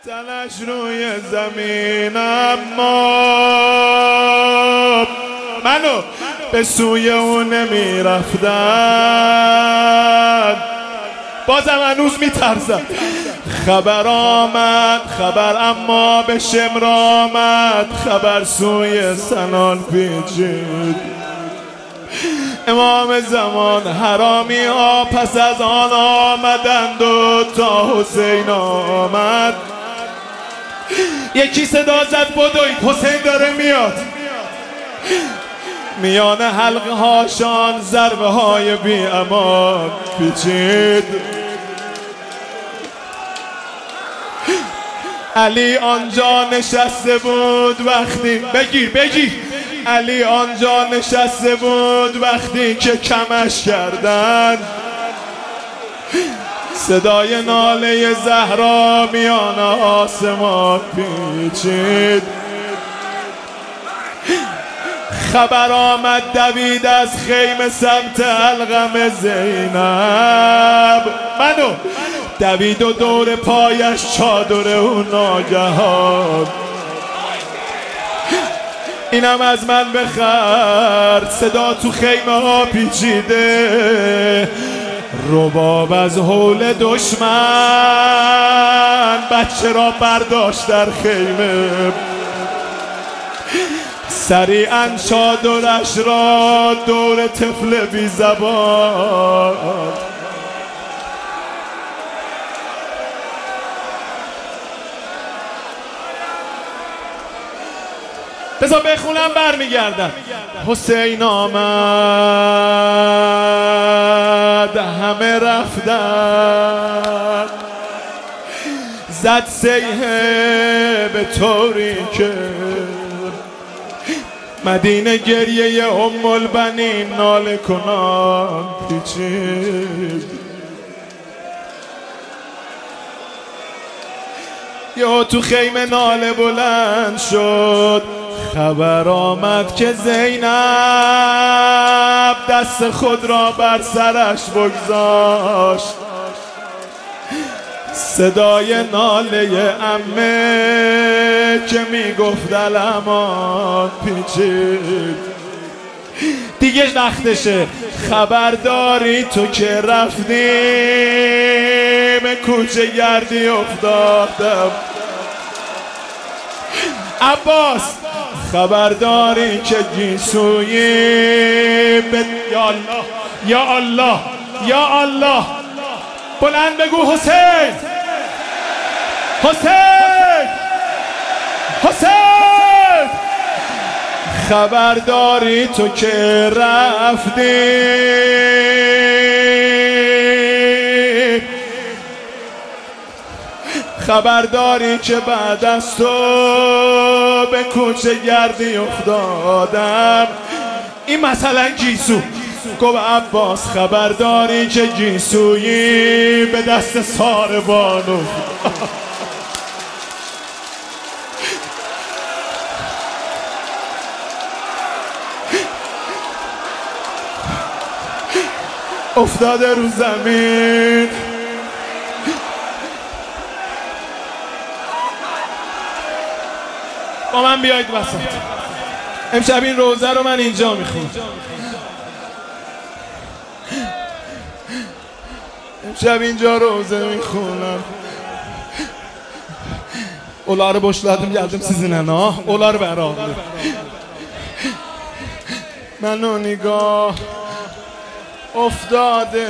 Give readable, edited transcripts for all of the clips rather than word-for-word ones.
تنش روی زمین اما منو به سوی اون نمی رفتن، بازم هنوز می ترزم. خبر آمد خبر اما به شمر آمد، خبر سوی سنان پیچید. امام زمان حرامی ها پس از آن آمدند و تا حسین آمد یکی صدا زد بدوید حسین داره میاد. میان حلقه هاشان ضربه های بی امان پیچید. علی آنجا نشسته بود وقتی بگیر علی آنجا نشسته بود وقتی که کمش کردن. صدای ناله زهرا میان آسمان پیچید. خبر آمد دوید از خیمه سمت القم زینب، منو دوید و دور پایش چادر اون ناگهان. اینم از من بخر، صدا تو خیمه ها پیچیده. رباب از حول دشمن بچه را برداشت در خیمه. سریعا چادرش را دور طفل بی زبان. بذار بخونم برمیگردم. حسین آمد همه رفتن، زد سیحه به طوری که مدینه گریه ام البنین ناله کنان پیچید. یا تو خیمه ناله بلند شد. خبر آمد که زینب دست خود را بر سرش بگذاشت. صدای ناله عمه که میگفت الامان پیچید. دیگه وقتشه. خبرداری تو که رفتی به کوچه گردی افتادم. عباس خبرداری که گیسویی به یا الله یا الله یا الله بلند بگو حسین حسین حسین. خبرداری تو که رفتی خبرداری که بعد از تو به کوچه گردی افتادم. این مثلا گیسو گفت عباس خبرداری که گیسویی به دست ساربانو. افتاده رو زمین. با من بیایید وسط. امشب این روزه رو من اینجا میخونم. امشب اینجا روزه میخونم. Onları boşladım geldim sizinle ha. Onlar beraber. من و نگاه افتاده.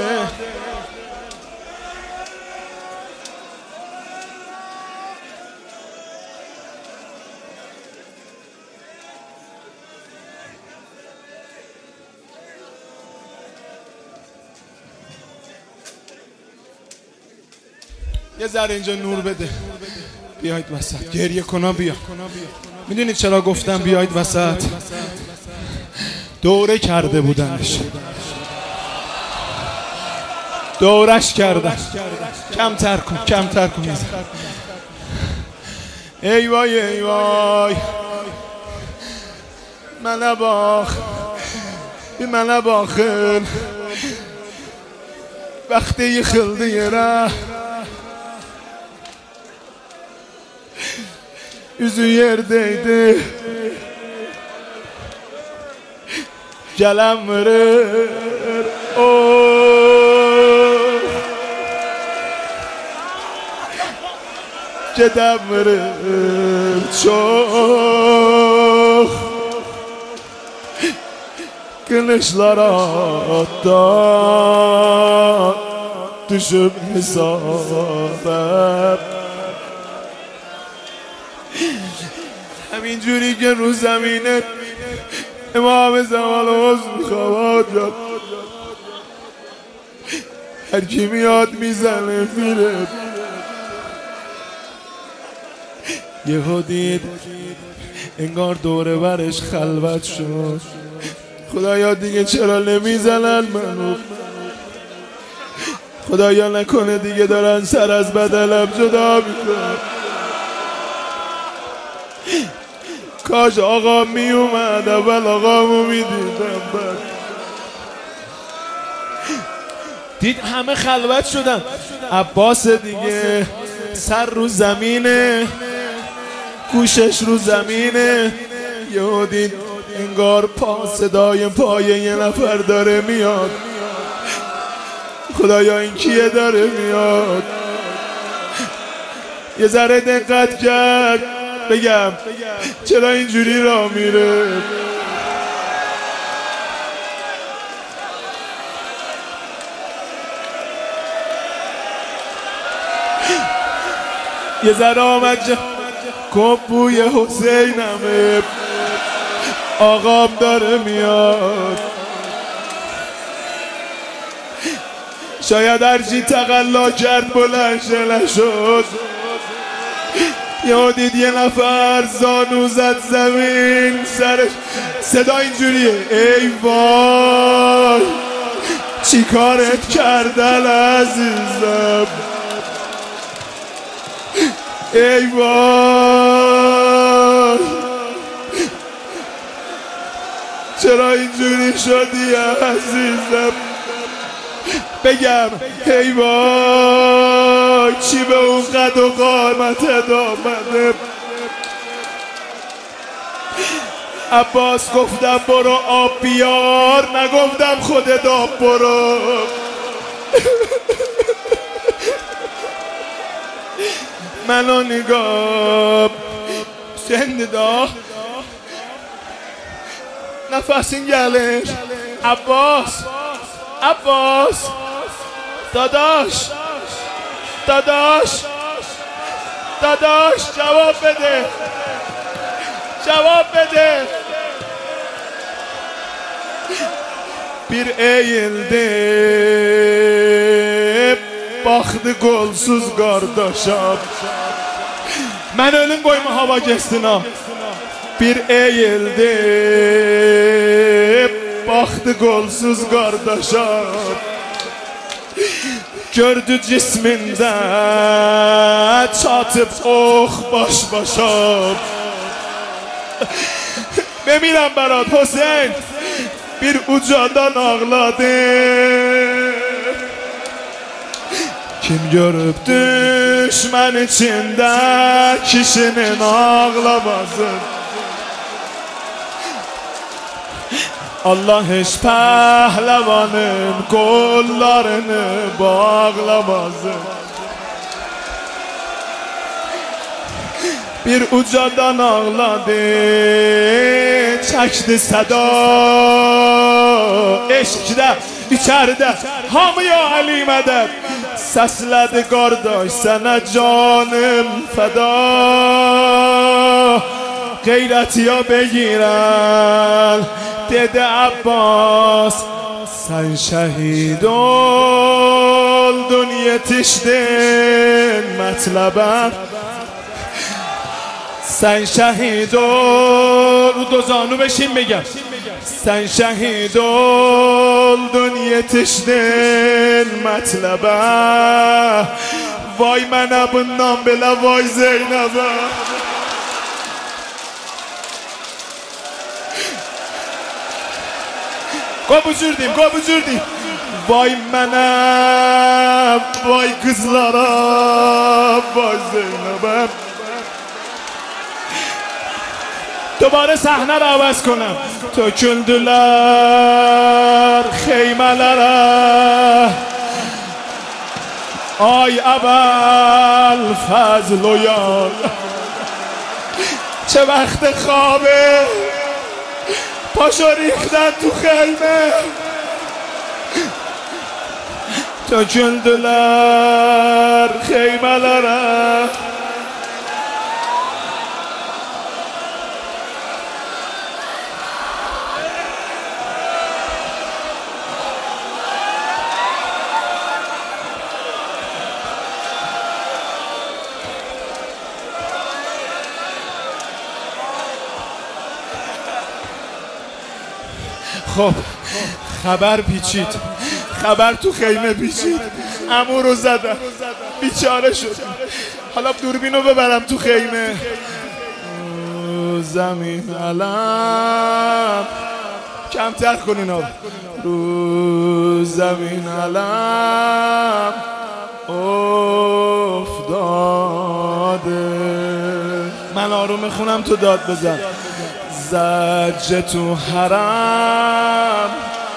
یه ذره اینجا نور بده. بیایید وسط. گریه کنا بیا. میدونید چرا گفتم بیایید وسط؟ دوره کرده بودنش. دورش کردن. کمتر کن ای وای ای وای. من باخل وقتی خلدی ره yüzü yerdeydi. Gelen verir geden verir çok. Kılıçlara attan düşüp hesabım. همینجوری که رو زمینه امام زمان عضو میخواد هر کی میاد میزنه میره. یهو دید انگار دوره برش خلوت شد. خدایا دیگه چرا نمیزنن منو؟ خدایا نکنه دیگه دارن سر از بدلم جدا میکنن. کاش آقا می اومد اول آقامو میدیدم. دید همه خلوت شدن. عباس دیگه سر رو زمینه، گوشش رو زمینه. یهو دید انگار صدای پای یه نفر داره میاد. خدایا این کیه داره میاد؟ یه ذره دقت کرد بگم چرا اینجوری راه میره. یه ذره آمد گفت بوی حسینمه، آقام داره میاد. شاید هرچی تقلا کرد بلند نشد. یا دید یه نفر زانو زد زمین سرش. صدا اینجوریه ای وای چی کارت کردن عزیزم، ای وای چرا اینجوری شدی عزیزم. بگم ای وای چی به اون قد و قامتت آمده. عباس گفتم برو آب بیار، نگفتم خودت آب برو. منو نگاه سنددا نفسین گلش. عباس عباس داداش داداش داداش جواب بده جواب بده. Bir eğildi baktı golsuz kardeşim. Ben ölüm boyuma hava kestin ha. Bir eğildi baktı golsuz kardeşim. Gördü cisminde çatıp oh baş başa. Bemirəm Berat Hüseyin bir ucadan ağladı. Kim görüp düşman içinde kişinin ağlamasın. Allah hiç pehlivanın kollarını bağlamasın. Bir ucadan ağladı, çəkdi səda. Eşikdə, içəridə, hamıya Əli mədəd. Səslədi qardaş sənə canım fəda. Qeyrətiya begirən, dedi Abbas. Sən şəhid oldun, yetişdin mətləbə. Sen şehit oldun, zanı beşin begem. Sen şehit oldun, yetiştin metlebe. Vay mənə bundan belə, vay Zeynəbə. Qobucurdum, qobucurdum. Vay mənə, vay qızlara, vay Zeynəbə. دوباره صحنه رو عوض کنم. Töküldüler xeymelere Ay اول فضل و یار چه وقت خوابه پاشو ریختن تو خیمه Töküldüler xeymelere خب خبر پیچید، خبر تو خیمه پیچید، عمو رو زدم بیچاره شد. حالا دوربینو ببرم تو خیمه. رو زمین علم کمتر کنین آب. رو زمین علم افتاده. من آروم میخونم تو داد بزن. زجه تو حرم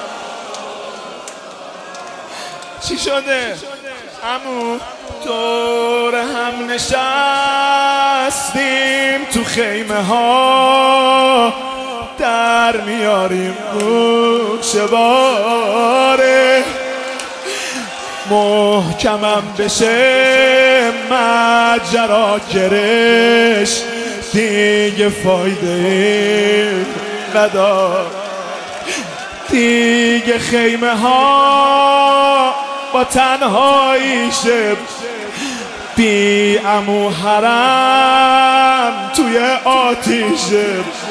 چی شده؟ عمو دور هم نشستیم تو خیمه ها در میاریم گوشه باره محکمم بشه ماجرا گرش دیگه فایده ندار. دیگه خیمه ها با تنهاییشه بی عمو حرم توی آتیشه.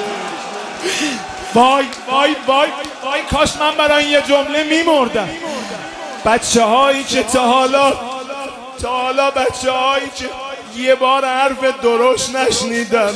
وای وای وای وای کاش من برای یه جمله میمردم. بچه هایی که تا حالا بچه هایی که یه بار حرف درشت نشنیدن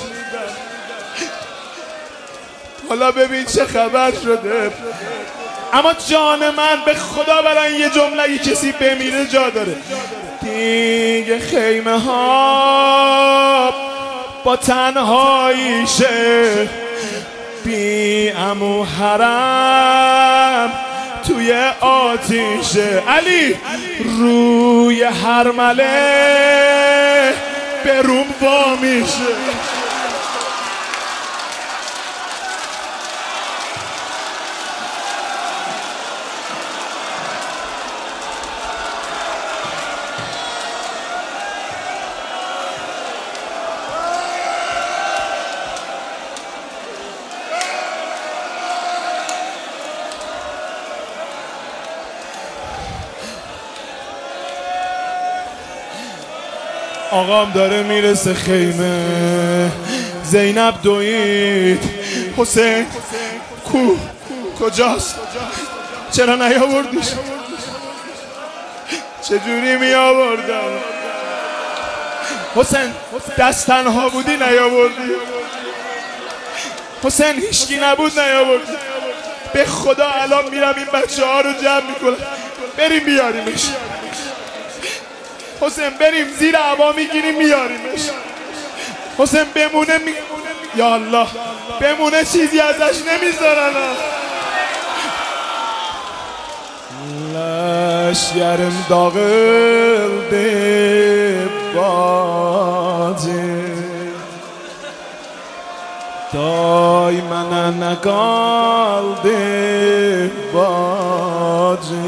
حالا ببین چه خبر شده. اما جان من به خدا برای یه جمله کسی بمیره جا داره. دیگه خیمه ها با تنهاییشه بی عمو حرم توی آتیشه. علی روی هرمله به روم وا میشه. آقام داره میرسه خیمه. زینب دوید. حسین کجاست؟ چرا نیاوردیش؟ چجوری می آوردم؟ حسین دست تنها بودی نیاوردی؟ حسین هیچکی نبود نیاوردی؟ به خدا الان میرم این بچه ها رو جمع میکنم بریم بیاریمش. حسین بریم زیر هوا میگیریم میاریمش. حسین بمونه یا الله بمونه چیزی ازش نمیذارن. لشگرم dağıldı bacı Daymana ne kaldı bacı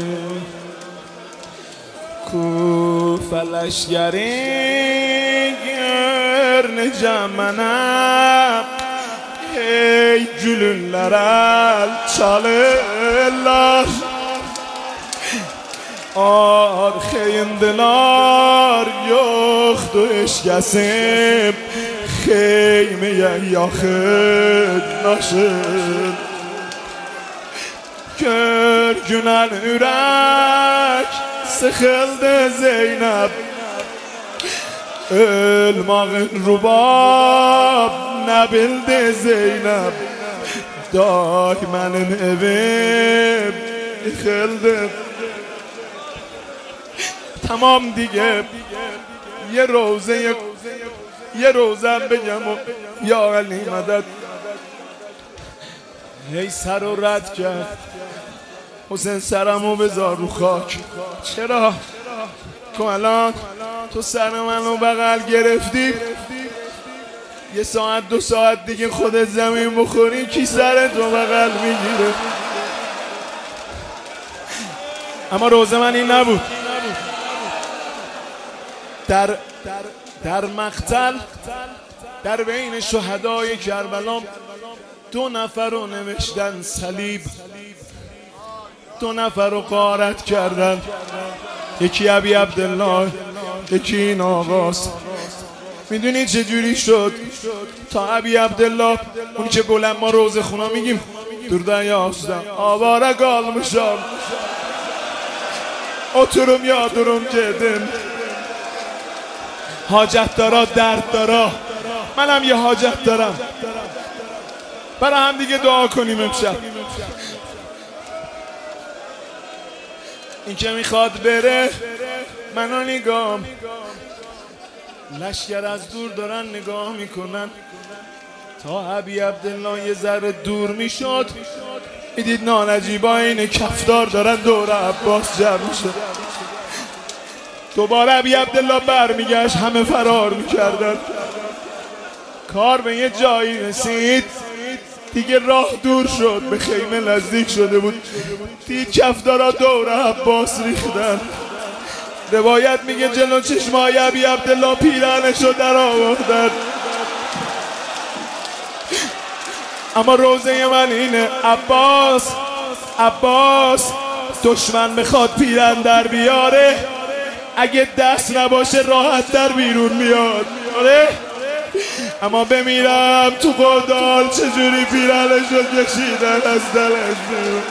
Kufeleşgeri görüneceğim mənəm Hey gülünlər əl çalırlar Arxeyindilar yoxdur eşkəsim Xeymiyə yaxınlaşır Görgünən ürək sıxıldı Zeynəb Ölmağın rubab nə bildi Zeynəb Day mənim evim yıxıldı تمام دیگه یه روزه یه روزم بگم و یا علی مدد. هی سر رو رد کرد، حسین سرمو بذار رو خاک. چرا؟ که الان تو سر منو بغل گرفتی، یه ساعت 2 ساعت دیگه خودت زمین بخوری کی سرت رو بغل میگیره؟ اما روزه من این نبود. در مقتل در بین شهدای کربلا 2 نفر رو نوشتن صلیب، 2 نفر رو غارت کردن، یکی ابی عبدالله یکی این آقاست. میدونی چه جوری شد تا ابی عبدالله اونی که بلند ما روزه خونا میگیم دور یافتم آواره kalmışam oturum yağdurum gedim حاجت دارا درد دارا، منم یه حاجت دارم، برای هم دیگه دعا کنیم امشب. این که میخواد بره منو نگام، لشکر از دور دارن نگاه میکنن. تا ابی عبدالله یه ذره دور میشد میدید نانجیبا این کفدار دارن دور عباس جمع میشد. دوباره ابی عبدالله برمیگشت، همه فرار میکردن. کار به یه جایی رسید دیگه راه دور شد، به خیمه نزدیک شده بود، دید کفدارا دور عباس ریختن. روایت میگه جلو چشمای ابی عبدالله پیرهنشو در آوردن. اما روزه من اینه، عباس دشمن بخواد پیرهن در بیاره، اگه دست نباشه راحت در بیرون میاد. آره اما بمیرم تو قدال چجوری پیرهنشو کشیدن از دلش بیرون.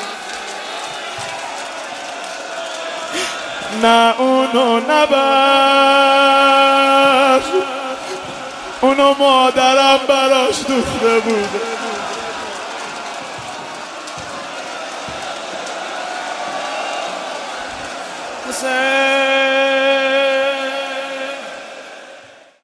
نه اونو نبر، اونو مادرم براش دوخته بوده.